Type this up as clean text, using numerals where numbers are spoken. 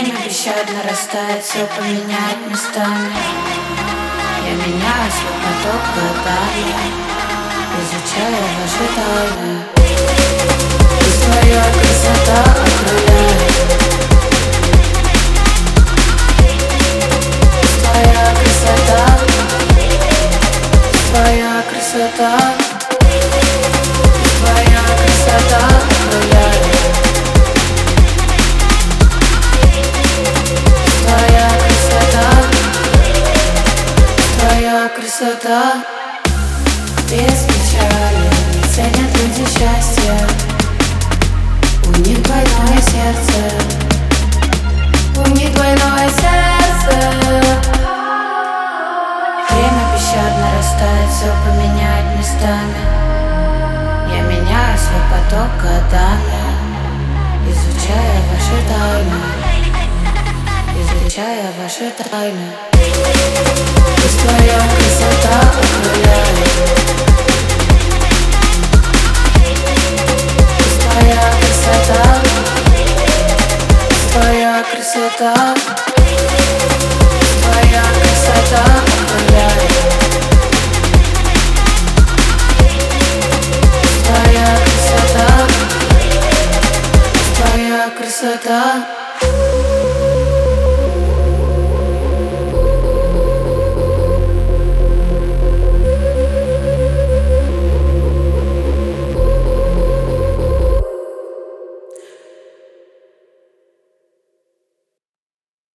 Время бесщадно растает, все поменять местами. Я меняю свой поток годами, изучаю ваши тайны. И твоя красота окрыляет. Твоя красота, твоя красота, твоя красота окрыляет. Твоя красота, твоя красота. Без печали не ценят люди счастье. У них двойное сердце. У них двойное сердце. Время бесщадно растает, все поменять местами. Я меняю свой поток годами, изучая ваши тайны. Изучая ваши тайны. Пусть твоя красота окрыляет. Пусть твоя красота, твоя красота, твоя красота окрыляет. Твоя красота, твоя красота.